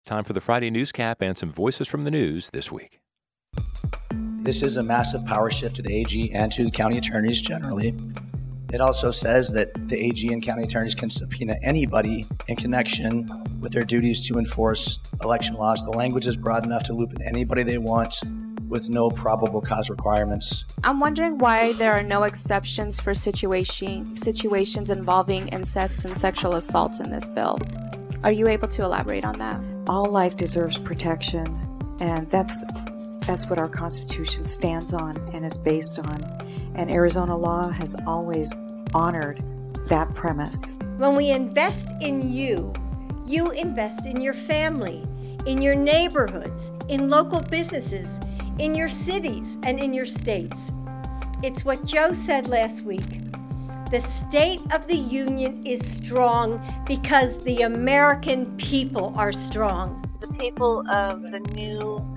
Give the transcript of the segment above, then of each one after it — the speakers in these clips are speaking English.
time for the Friday Newscap and some voices from the news this week. This is a massive power shift to the AG and to the county attorneys generally. It also says that the AG and county attorneys can subpoena anybody in connection with their duties to enforce election laws. The language is broad enough to loop in anybody they want with no probable cause requirements. I'm wondering why there are no exceptions for situations involving incest and sexual assault in this bill. Are you able to elaborate on that? All life deserves protection, and that's what our Constitution stands on and is based on. And Arizona law has always honored that premise. When we invest in you, you invest in your family, in your neighborhoods, in local businesses, in your cities, and in your states. It's what Joe said last week. The State of the Union is strong because the American people are strong. The people of the new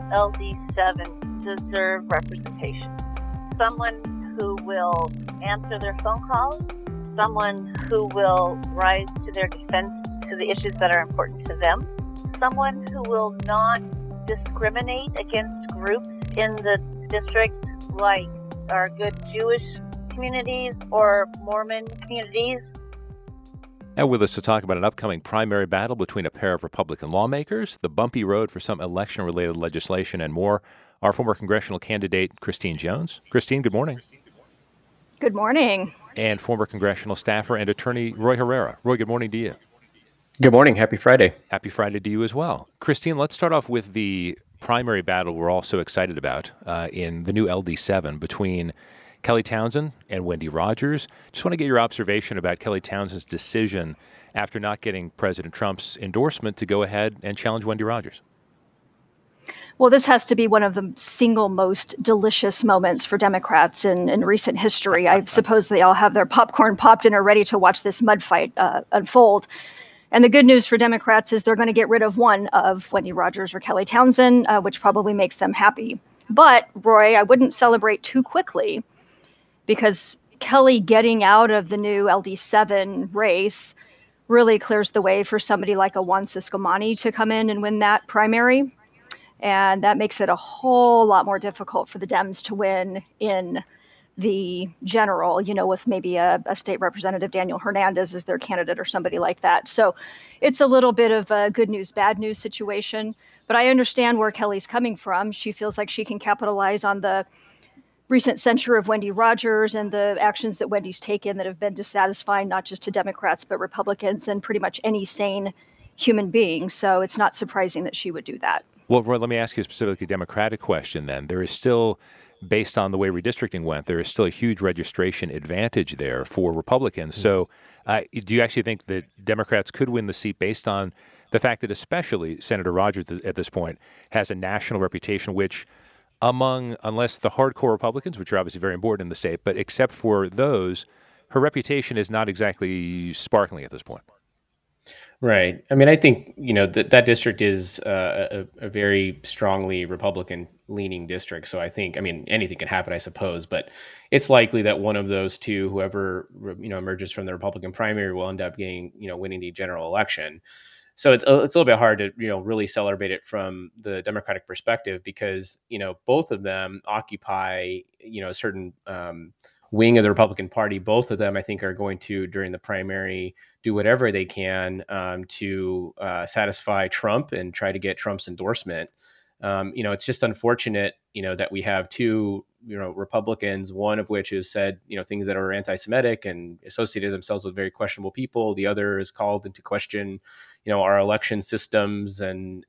LD7 deserve representation. Someone who will answer their phone calls, someone who will rise to their defense to the issues that are important to them, someone who will not discriminate against groups in the district like our good Jewish communities or Mormon communities. Now with us to talk about an upcoming primary battle between a pair of Republican lawmakers, the bumpy road for some election-related legislation, and more, our former congressional candidate, Christine Jones. Christine, good morning. Good morning. And former congressional staffer and attorney Roy Herrera. Roy, good morning to you. Good morning. Happy Friday. Happy Friday to you as well. Christine, let's start off with the primary battle we're all so excited about in the new LD7 between Kelly Townsend and Wendy Rogers. Just want to get your observation about Kelly Townsend's decision after not getting President Trump's endorsement to go ahead and challenge Wendy Rogers. Well, this has to be one of the single most delicious moments for Democrats in recent history. I suppose they all have their popcorn popped and are ready to watch this mud fight unfold. And the good news for Democrats is they're going to get rid of one of Wendy Rogers or Kelly Townsend, which probably makes them happy. But, Roy, I wouldn't celebrate too quickly because Kelly getting out of the new LD7 race really clears the way for somebody like a Juan Ciscomani to come in and win that primary. And that makes it a whole lot more difficult for the Dems to win in the general, with maybe a state representative, Daniel Hernandez, as their candidate or somebody like that. So it's a little bit of a good news, bad news situation. But I understand where Kelly's coming from. She feels like she can capitalize on the recent censure of Wendy Rogers and the actions that Wendy's taken that have been dissatisfying, not just to Democrats, but Republicans and pretty much any sane human being. So it's not surprising that she would do that. Well, Roy, let me ask you a specifically Democratic question then. There is still, based on the way redistricting went, there is still a huge registration advantage there for Republicans. So do you actually think that Democrats could win the seat based on the fact that especially Senator Rogers at this point has a national reputation, which unless the hardcore Republicans, which are obviously very important in the state, but except for those, her reputation is not exactly sparkling at this point. Right. I mean, I think, that district is a very strongly Republican-leaning district. So I think, anything can happen, I suppose. But it's likely that one of those two, whoever, emerges from the Republican primary, will end up winning the general election. So it's a little bit hard to, really celebrate it from the Democratic perspective because, both of them occupy, a certain wing of the Republican Party. Both of them, I think, are going to, during the primary, do whatever they can to satisfy Trump and try to get Trump's endorsement. It's just unfortunate, that we have two, Republicans, one of which has said, things that are anti-Semitic and associated themselves with very questionable people. The other is called into question, our election systems and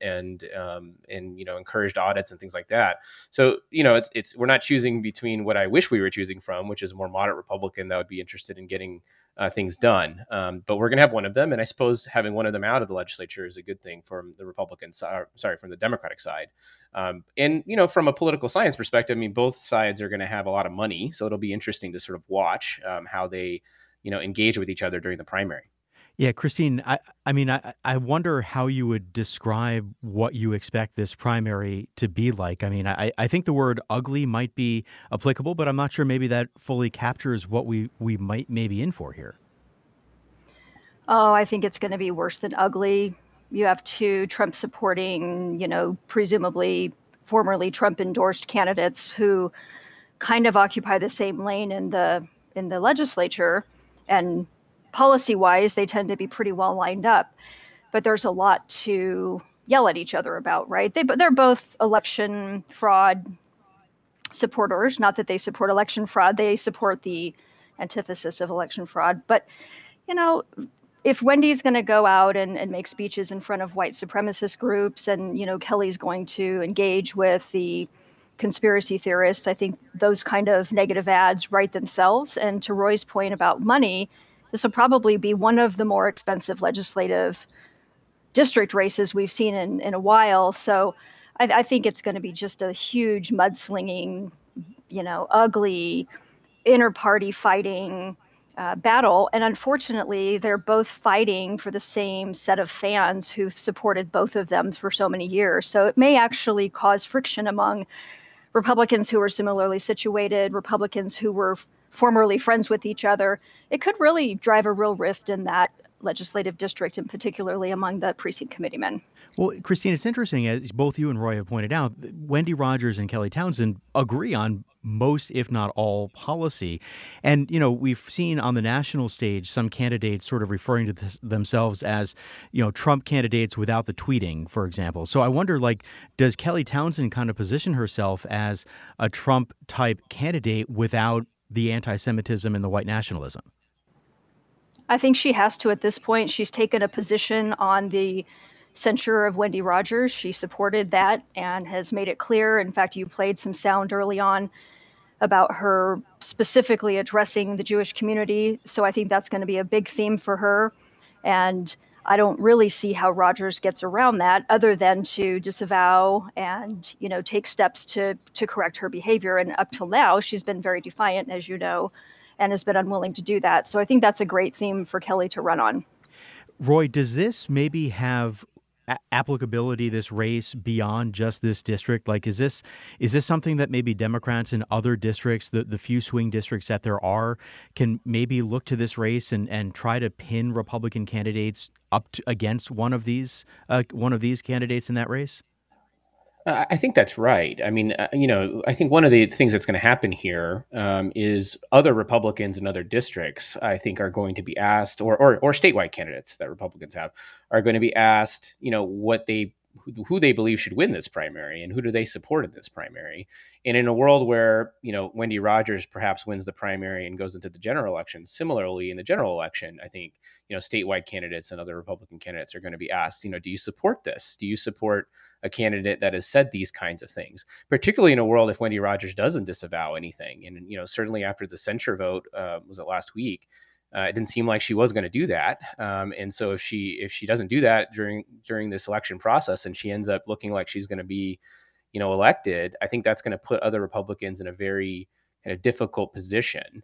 encouraged audits and things like that. So, we're not choosing between what I wish we were choosing from, which is a more moderate Republican that would be interested in getting things done. But we're going to have one of them. And I suppose having one of them out of the legislature is a good thing from the Republican side, from the Democratic side. And from a political science perspective, both sides are going to have a lot of money. So it'll be interesting to sort of watch how they, engage with each other during the primary. Yeah, Christine, I wonder how you would describe what you expect this primary to be like. I think the word ugly might be applicable, but I'm not sure maybe that fully captures what we might maybe in for here. Oh, I think it's going to be worse than ugly. You have two Trump supporting, presumably formerly Trump endorsed candidates who kind of occupy the same lane in the legislature, and policy wise they tend to be pretty well lined up, but there's a lot to yell at each other about, right? They're both election fraud supporters. Not that they support election fraud, they support the antithesis of election fraud. But if Wendy's going to go out and make speeches in front of white supremacist groups, and Kelly's going to engage with the conspiracy theorists, I think those kind of negative ads write themselves. And to Roy's point about money, this will probably be one of the more expensive legislative district races we've seen in a while. So I think it's going to be just a huge mudslinging, ugly inter-party fighting battle. And unfortunately, they're both fighting for the same set of fans who've supported both of them for so many years. So it may actually cause friction among Republicans who are similarly situated, Republicans who were formerly friends with each other. It could really drive a real rift in that legislative district, and particularly among the precinct committeemen. Well, Christine, it's interesting, as both you and Roy have pointed out, Wendy Rogers and Kelly Townsend agree on most, if not all, policy. And, we've seen on the national stage some candidates sort of referring to themselves as, Trump candidates without the tweeting, for example. So I wonder, does Kelly Townsend kind of position herself as a Trump-type candidate without the anti-Semitism and the white nationalism? I think she has to at this point. She's taken a position on the censure of Wendy Rogers. She supported that and has made it clear. In fact, you played some sound early on about her specifically addressing the Jewish community. So I think that's going to be a big theme for her. And I don't really see how Rogers gets around that other than to disavow and, take steps to correct her behavior. And up till now, she's been very defiant, as you know, and has been unwilling to do that. So I think that's a great theme for Kelly to run on. Roy, does this maybe have applicability, this race, beyond just this district? Is this something that maybe Democrats in other districts, the few swing districts that there are, can maybe look to this race and try to pin Republican candidates against one of these candidates in that race? I think that's right. I mean, I think one of the things that's going to happen here is other Republicans in other districts, I think, are going to be asked, or statewide candidates that Republicans have, are going to be asked, who they believe should win this primary and who do they support in this primary. And in a world where, Wendy Rogers perhaps wins the primary and goes into the general election, similarly in the general election, I think, statewide candidates and other Republican candidates are going to be asked, do you support this? Do you support a candidate that has said these kinds of things, particularly in a world if Wendy Rogers doesn't disavow anything? And, certainly after the censure vote, was it last week? It didn't seem like she was going to do that. And so if she doesn't do that during this election process and she ends up looking like she's going to be, elected, I think that's going to put other Republicans in a very kind of difficult position.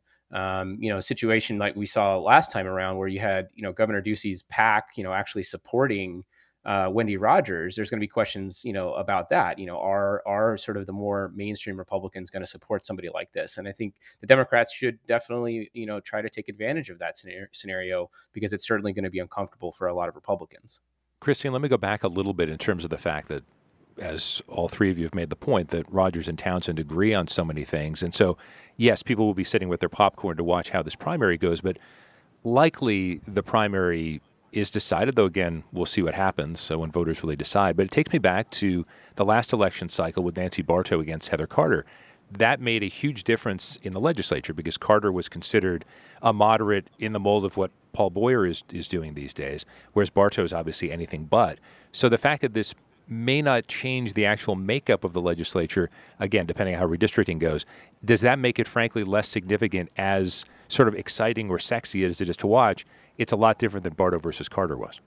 A situation like we saw last time around where you had, Governor Ducey's PAC, actually supporting Wendy Rogers. There's going to be questions, about that. Are sort of the more mainstream Republicans going to support somebody like this? And I think the Democrats should definitely, try to take advantage of that scenario because it's certainly going to be uncomfortable for a lot of Republicans. Christine, let me go back a little bit in terms of the fact that, as all three of you have made the point, that Rogers and Townsend agree on so many things. And so, yes, people will be sitting with their popcorn to watch how this primary goes, but likely the primary is decided, though again, we'll see what happens when voters really decide. But it takes me back to the last election cycle with Nancy Bartow against Heather Carter. That made a huge difference in the legislature because Carter was considered a moderate in the mold of what Paul Boyer is doing these days, whereas Bartow is obviously anything but. So the fact that this may not change the actual makeup of the legislature, again, depending on how redistricting goes, does that make it, frankly, less significant as sort of exciting or sexy as it is to watch? It's a lot different than Bartow versus Carter was.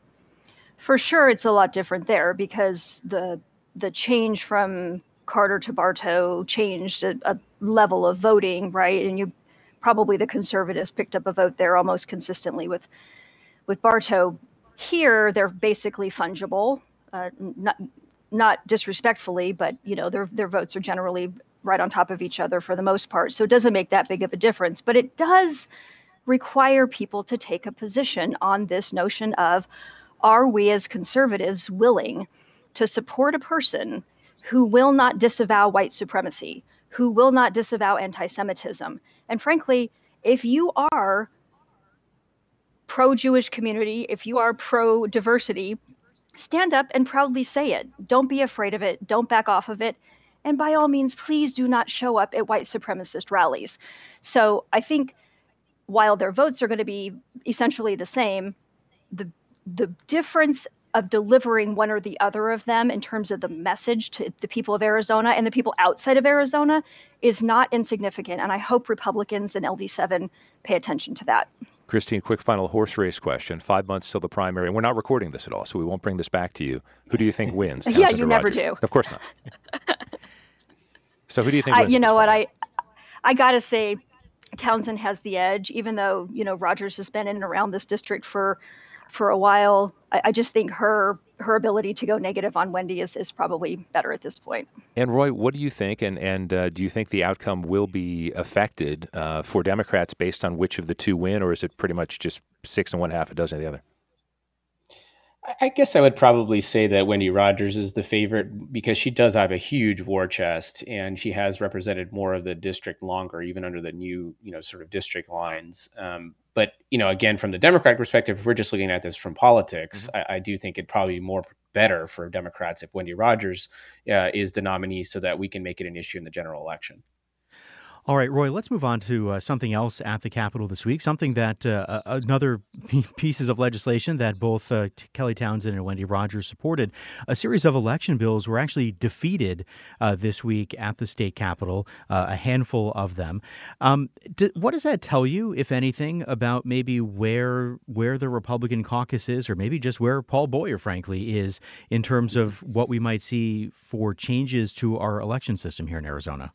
For sure, it's a lot different there because the change from Carter to Bartow changed a level of voting, right? And probably the conservatives picked up a vote there almost consistently with Bartow. Here, they're basically fungible. Not disrespectfully, but their votes are generally right on top of each other for the most part. So it doesn't make that big of a difference, but it does require people to take a position on this notion of, are we as conservatives willing to support a person who will not disavow white supremacy, who will not disavow anti-Semitism? And frankly, if you are pro-Jewish community, if you are pro-diversity, stand up and proudly say it. Don't be afraid of it. Don't back off of it. And by all means, please do not show up at white supremacist rallies. So I think while their votes are going to be essentially the same, the difference of delivering one or the other of them in terms of the message to the people of Arizona and the people outside of Arizona is not insignificant. And I hope Republicans in LD7 pay attention to that. Christine, quick final horse race question. 5 months till the primary, and we're not recording this at all, so we won't bring this back to you. Who do you think wins? Yeah, you never do. Of course not. So who do you think wins? You know what? I got to say Townsend has the edge, even though, Rogers has been in and around this district for a while. I just think her ability to go negative on Wendy is probably better at this point. And Roy, what do you think? And do you think the outcome will be affected for Democrats based on which of the two win, or is it pretty much just 6 and 1/2 a dozen of the other? I guess I would probably say that Wendy Rogers is the favorite because she does have a huge war chest and she has represented more of the district longer, even under the new, sort of district lines. But, again, from the Democratic perspective, if we're just looking at this from politics, I do think it'd probably be more better for Democrats if Wendy Rogers is the nominee so that we can make it an issue in the general election. All right, Roy, let's move on to something else at the Capitol this week, something that another pieces of legislation that both Kelly Townsend and Wendy Rogers supported. A series of election bills were actually defeated this week at the state Capitol, a handful of them. What does that tell you, if anything, about maybe where the Republican caucus is, or maybe just where Paul Boyer, frankly, is in terms of what we might see for changes to our election system here in Arizona?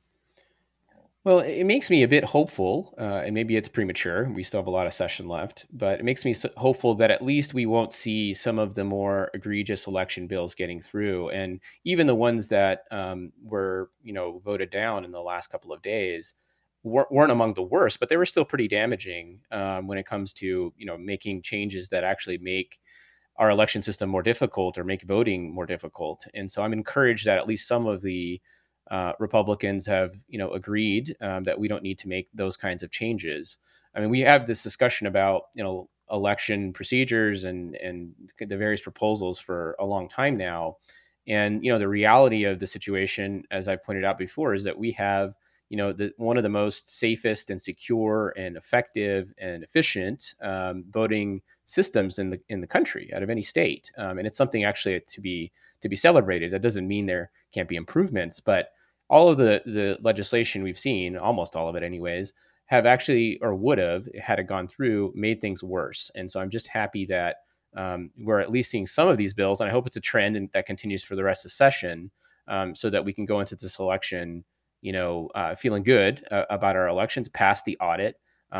Well, it makes me a bit hopeful, and maybe it's premature. We still have a lot of session left, but it makes me hopeful that at least we won't see some of the more egregious election bills getting through. And even the ones that were, voted down in the last couple of days weren't among the worst, but they were still pretty damaging when it comes to, making changes that actually make our election system more difficult or make voting more difficult. And so I'm encouraged that at least some of the Republicans have, agreed that we don't need to make those kinds of changes. I mean, we have this discussion about, election procedures and the various proposals for a long time now. And, the reality of the situation, as I pointed out before, is that we have, one of the most safest and secure and effective and efficient voting systems in the country out of any state. And it's something actually to be celebrated. That doesn't mean there can't be improvements, but all of the legislation we've seen, almost all of it anyways, have actually, or would have, had it gone through, made things worse. And so I'm just happy that we're at least seeing some of these bills, and I hope it's a trend and that continues for the rest of the session, so that we can go into this election, feeling good about our elections, pass the audit,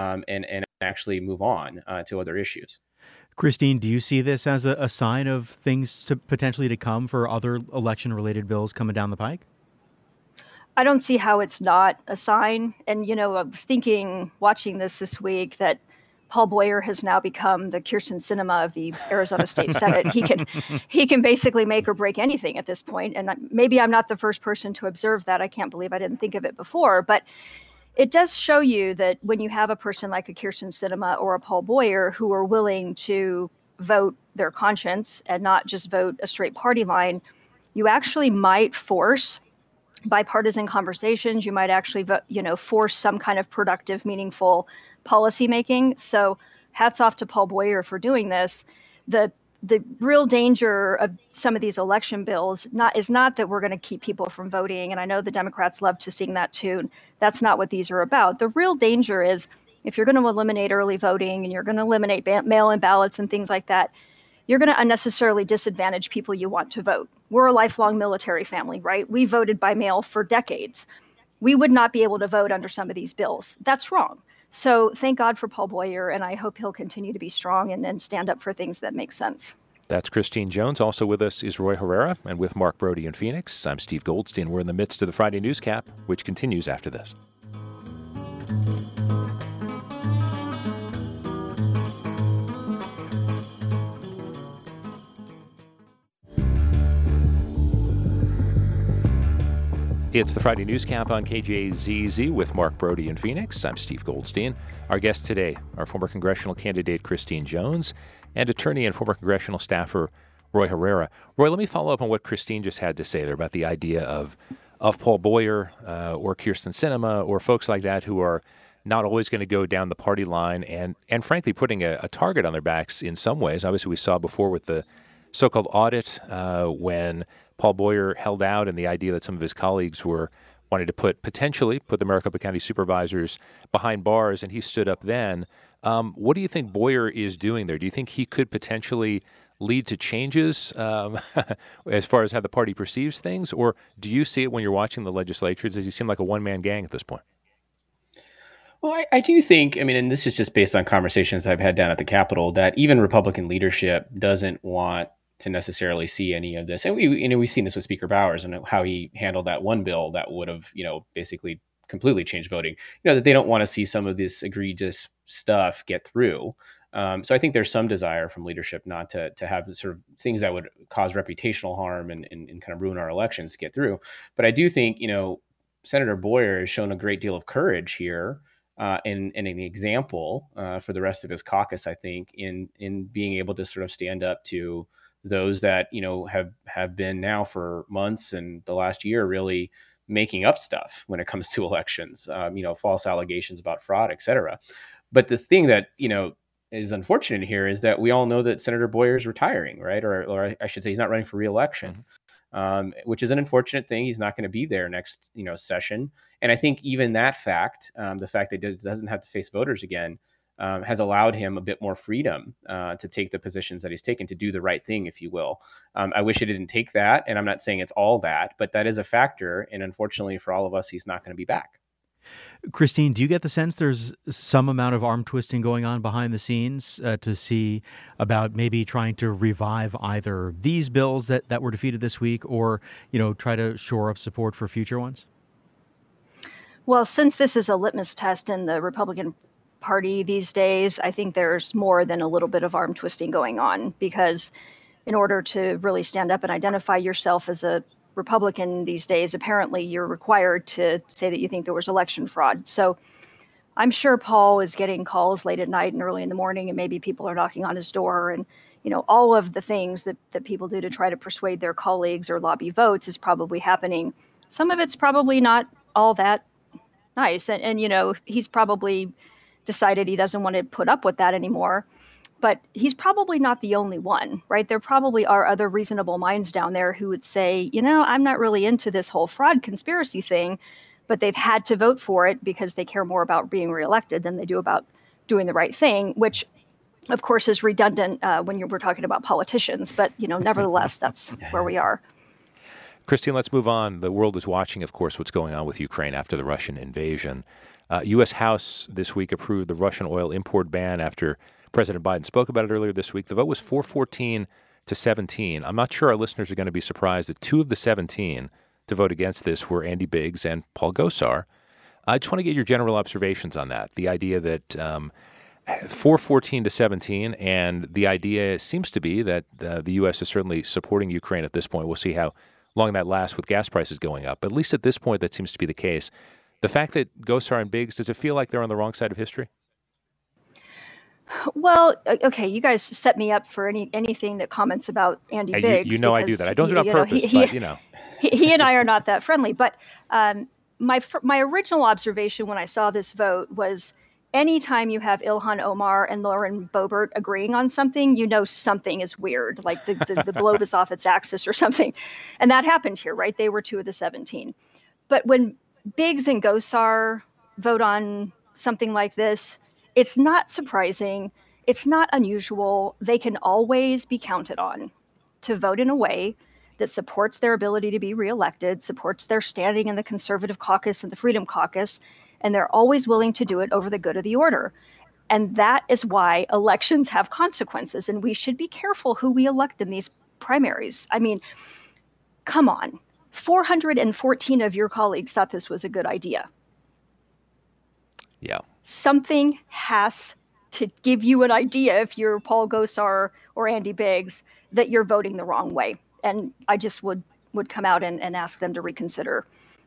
and actually move on to other issues. Christine, do you see this as a sign of things potentially to come for other election-related bills coming down the pike? I don't see how it's not a sign. And, I was thinking, watching this week, that Paul Boyer has now become the Kyrsten Sinema of the Arizona State Senate. He can basically make or break anything at this point. And maybe I'm not the first person to observe that. I can't believe I didn't think of it before. But it does show you that when you have a person like a Kyrsten Sinema or a Paul Boyer who are willing to vote their conscience and not just vote a straight party line, you actually might force bipartisan conversations. You might actually, force some kind of productive, meaningful policy making. So hats off to Paul Boyer for doing this. The real danger of some of these election bills is not that we're going to keep people from voting. And I know the Democrats love to sing that tune. That's not what these are about. The real danger is if you're going to eliminate early voting and you're going to eliminate mail-in ballots and things like that, you're going to unnecessarily disadvantage people you want to vote. We're a lifelong military family, right? We voted by mail for decades. We would not be able to vote under some of these bills. That's wrong. So thank God for Paul Boyer, and I hope he'll continue to be strong and stand up for things that make sense. That's Christine Jones. Also with us is Roy Herrera, and with Mark Brody in Phoenix, I'm Steve Goldstein. We're in the midst of the Friday Newscap, which continues after this. It's the Friday News Camp on KJZZ with Mark Brody in Phoenix. I'm Steve Goldstein. Our guest today, our former congressional candidate Christine Jones and attorney and former congressional staffer Roy Herrera. Roy, let me follow up on what Christine just had to say there about the idea of Paul Boyer or Kyrsten Sinema or folks like that who are not always going to go down the party line and frankly putting a target on their backs in some ways. Obviously, we saw before with the so-called audit when Paul Boyer held out and the idea that some of his colleagues wanted to potentially put the Maricopa County supervisors behind bars, and he stood up then. What do you think Boyer is doing there? Do you think he could potentially lead to changes as far as how the party perceives things? Or do you see it when you're watching the legislature? Does he seem like a one-man gang at this point? Well, I do think, and this is just based on conversations I've had down at the Capitol, that even Republican leadership doesn't want to necessarily see any of this. And we've seen this with Speaker Bowers and how he handled that one bill that would have, basically completely changed voting. That they don't want to see some of this egregious stuff get through. So I think there's some desire from leadership not to have sort of things that would cause reputational harm and kind of ruin our elections get through. But I do think, Senator Boyer has shown a great deal of courage here and an example for the rest of his caucus, I think, in being able to sort of stand up to those that, have been now for months and the last year really making up stuff when it comes to elections, false allegations about fraud, et cetera. But the thing that, is unfortunate here is that we all know that Senator Boyer is retiring, right? Or I should say he's not running for re-election, which is an unfortunate thing. He's not going to be there next, session. And I think even that fact, the fact that he doesn't have to face voters again, has allowed him a bit more freedom to take the positions that he's taken, to do the right thing, if you will. I wish it didn't take that, and I'm not saying it's all that, but that is a factor. And unfortunately for all of us, he's not going to be back. Christine, do you get the sense there's some amount of arm twisting going on behind the scenes to see about maybe trying to revive either these bills that were defeated this week or, try to shore up support for future ones? Well, since this is a litmus test in the Republican Party these days, I think there's more than a little bit of arm twisting going on, because in order to really stand up and identify yourself as a Republican these days, apparently you're required to say that you think there was election fraud. So I'm sure Paul is getting calls late at night and early in the morning, and maybe people are knocking on his door, and all of the things that people do to try to persuade their colleagues or lobby votes is probably happening. Some of it's probably not all that nice, and he's probably decided he doesn't want to put up with that anymore. But he's probably not the only one, right? There probably are other reasonable minds down there who would say, I'm not really into this whole fraud conspiracy thing, but they've had to vote for it because they care more about being reelected than they do about doing the right thing, which, of course, is redundant when we're talking about politicians. But, nevertheless, that's where we are. Christine, let's move on. The world is watching, of course, what's going on with Ukraine after the Russian invasion. U.S. House this week approved the Russian oil import ban after President Biden spoke about it earlier this week. The vote was 414 to 17. I'm not sure our listeners are going to be surprised that 2 of the 17 to vote against this were Andy Biggs and Paul Gosar. I just want to get your general observations on that. The idea that 414 to 17, and the idea seems to be that the U.S. is certainly supporting Ukraine at this point. We'll see how long that lasts with gas prices going up. But at least at this point, that seems to be the case. The fact that Gosar and Biggs, does it feel like they're on the wrong side of history? Well, okay, you guys set me up for anything that comments about Andy Biggs. You know, because I do that. I don't do it on purpose, but he and I are not that friendly. But my original observation when I saw this vote was, anytime you have Ilhan Omar and Lauren Boebert agreeing on something, something is weird, like the globe is off its axis or something. And that happened here, right? They were 2 of the 17. But when Biggs and Gosar vote on something like this, it's not surprising. It's not unusual. They can always be counted on to vote in a way that supports their ability to be reelected, supports their standing in the Conservative Caucus and the Freedom Caucus, and they're always willing to do it over the good of the order. And that is why elections have consequences, and we should be careful who we elect in these primaries. I mean, come on. 414 of your colleagues thought this was a good idea. Yeah. Something has to give you an idea, if you're Paul Gosar or Andy Biggs, that you're voting the wrong way. And I just would come out and ask them to reconsider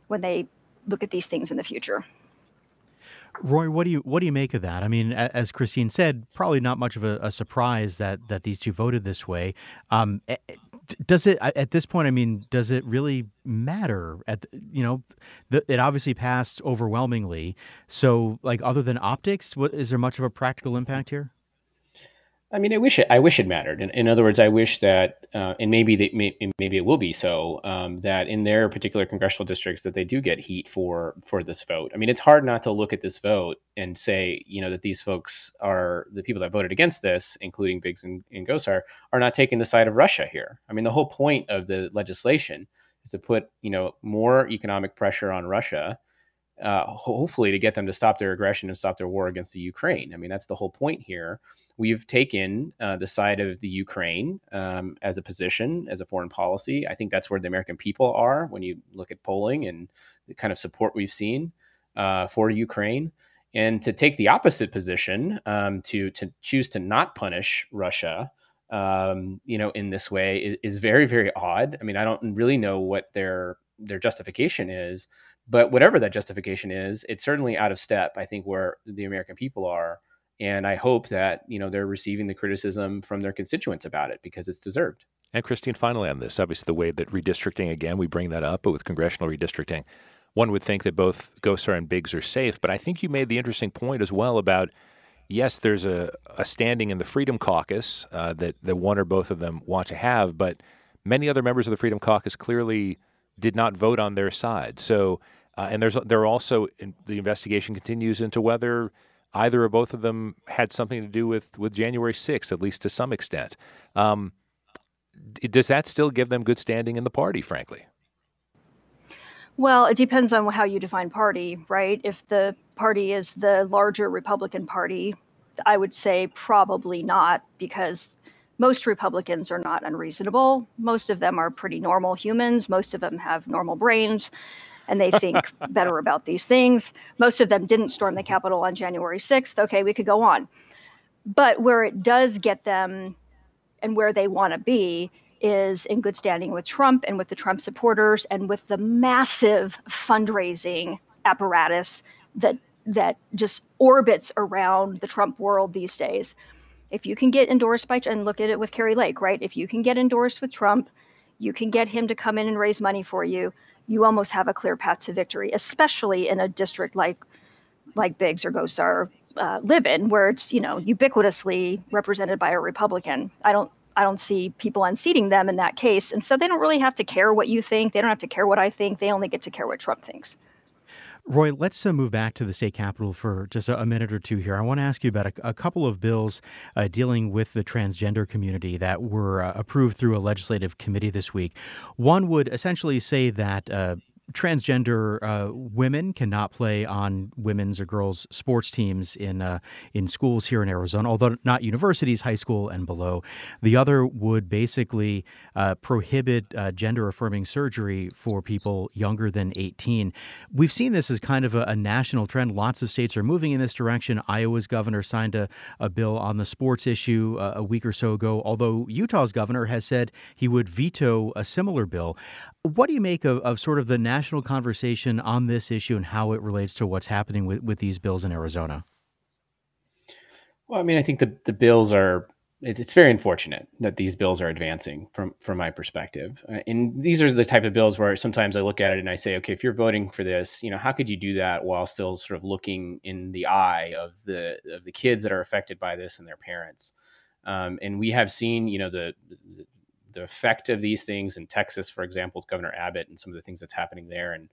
when they look at these things in the future. Roy, what do you make of that? I mean, as Christine said, probably not much of a surprise that these two voted this way. Does it at this point? I mean, does it really matter? It obviously passed overwhelmingly. So, like, other than optics, is there much of a practical impact here? I mean, I wish it mattered. In other words, I wish that, and maybe it will be so, that in their particular congressional districts that they do get heat for this vote. I mean, it's hard not to look at this vote and say, that these folks are the people that voted against this, including Biggs and Gosar, are not taking the side of Russia here. I mean, the whole point of the legislation is to put, more economic pressure on Russia, hopefully to get them to stop their aggression and stop their war against the Ukraine. I mean, that's the whole point here. We've taken the side of the Ukraine as a position, as a foreign policy. I think that's where the American people are when you look at polling and the kind of support we've seen for Ukraine. And to take the opposite position, to choose to not punish Russia, in this way is very, very odd. I mean, I don't really know what their justification is. But whatever that justification is, it's certainly out of step, I think, where the American people are. And I hope that, they're receiving the criticism from their constituents about it because it's deserved. And Christine, finally on this, obviously the way that redistricting, again, we bring that up, but with congressional redistricting, one would think that both Gosar and Biggs are safe. But I think you made the interesting point as well about, yes, there's a standing in the Freedom Caucus that one or both of them want to have, but many other members of the Freedom Caucus clearly did not vote on their side. So, and there are also, the investigation continues into whether either or both of them had something to do with January 6th, at least to some extent. Does that still give them good standing in the party, frankly? Well, it depends on how you define party, right? If the party is the larger Republican Party, I would say probably not, because most Republicans are not unreasonable. Most of them are pretty normal humans. Most of them have normal brains, and they think better about these things. Most of them didn't storm the Capitol on January 6th. Okay, we could go on. But where it does get them and where they want to be is in good standing with Trump and with the Trump supporters and with the massive fundraising apparatus that just orbits around the Trump world these days. If you can get endorsed by, and look at it with Kari Lake, right? If you can get endorsed with Trump, you can get him to come in and raise money for you. You almost have a clear path to victory, especially in a district like Biggs or Gosar live in, where it's, ubiquitously represented by a Republican. I don't see people unseating them in that case. And so they don't really have to care what you think. They don't have to care what I think. They only get to care what Trump thinks. Roy, let's move back to the state capitol for just a minute or two here. I want to ask you about a couple of bills dealing with the transgender community that were approved through a legislative committee this week. One would essentially say that transgender women cannot play on women's or girls' sports teams in schools here in Arizona, although not universities, high school and below. The other would basically prohibit gender-affirming surgery for people younger than 18. We've seen this as kind of a national trend. Lots of states are moving in this direction. Iowa's governor signed a bill on the sports issue a week or so ago, although Utah's governor has said he would veto a similar bill. What do you make of sort of the national conversation on this issue and how it relates to what's happening with these bills in Arizona? Well, I mean, I think the bills are, it's very unfortunate that these bills are advancing from my perspective. And these are the type of bills where sometimes I look at it and I say, okay, if you're voting for this, how could you do that while still sort of looking in the eye of the kids that are affected by this and their parents? And we have seen, the effect of these things in Texas, for example, with Governor Abbott and some of the things that's happening there. And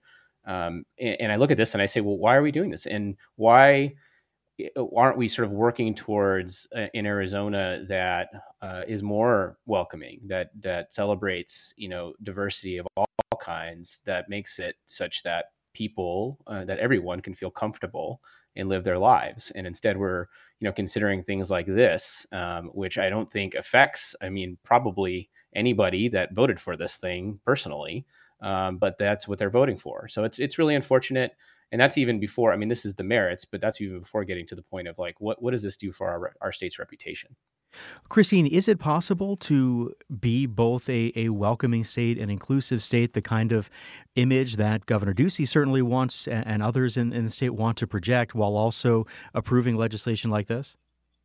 I look at this and I say, well, why are we doing this? And why aren't we sort of working towards in Arizona that is more welcoming, that celebrates, diversity of all kinds, that makes it such that people, that everyone can feel comfortable and live their lives. And instead we're, considering things like this, which I don't think affects, probably anybody that voted for this thing personally, but that's what they're voting for. So it's really unfortunate. And that's even before, I mean, this is the merits, but that's even before getting to the point of like, what does this do for our state's reputation? Christine, is it possible to be both a welcoming state, an inclusive state, the kind of image that Governor Ducey certainly wants and others in the state want to project, while also approving legislation like this?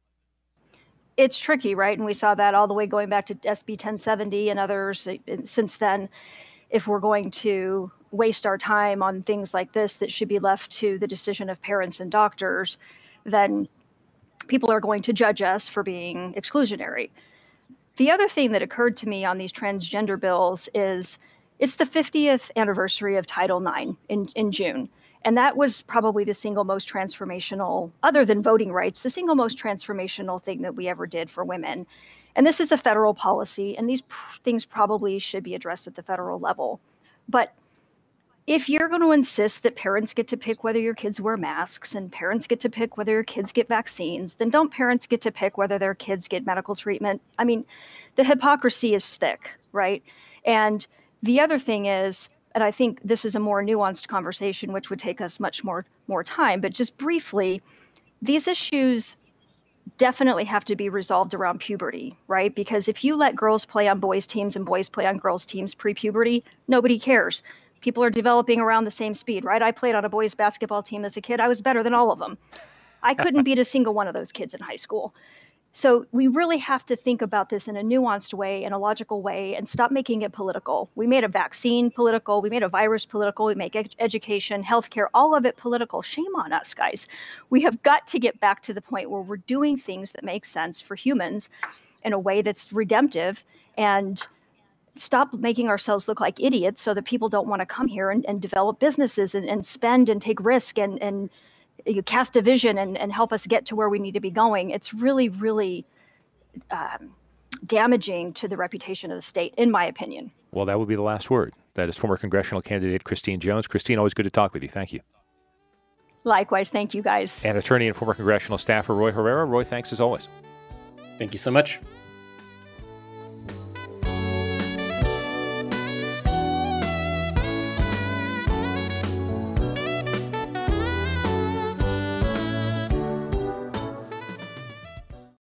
It's tricky, right? And we saw that all the way going back to SB 1070 and others since then. If we're going to waste our time on things like this that should be left to the decision of parents and doctors, then people are going to judge us for being exclusionary. The other thing that occurred to me on these transgender bills is it's the 50th anniversary of Title IX in June. And that was probably the single most transformational, other than voting rights, the single most transformational thing that we ever did for women. And this is a federal policy, and these things probably should be addressed at the federal level. But if you're going to insist that parents get to pick whether your kids wear masks and parents get to pick whether your kids get vaccines, then don't parents get to pick whether their kids get medical treatment? I mean, the hypocrisy is thick, right? And the other thing is, and I think this is a more nuanced conversation, which would take us much more time, but just briefly, these issues definitely have to be resolved around puberty, right? Because if you let girls play on boys' teams and boys play on girls' teams pre-puberty, nobody cares. People are developing around the same speed, right? I played on a boys' basketball team as a kid. I was better than all of them. I couldn't beat a single one of those kids in high school. So we really have to think about this in a nuanced way, in a logical way, and stop making it political. We made a vaccine political. We made a virus political. We make education, healthcare, all of it political. Shame on us, guys. We have got to get back to the point where we're doing things that make sense for humans in a way that's redemptive, and stop making ourselves look like idiots so that people don't want to come here and develop businesses and spend and take risk and you cast a vision and help us get to where we need to be going. It's really, really damaging to the reputation of the state, in my opinion. Well, that would be the last word. That is former congressional candidate Christine Jones. Christine, always good to talk with you. Thank you. Likewise. Thank you, guys. And attorney and former congressional staffer Roy Herrera. Roy, thanks as always. Thank you so much.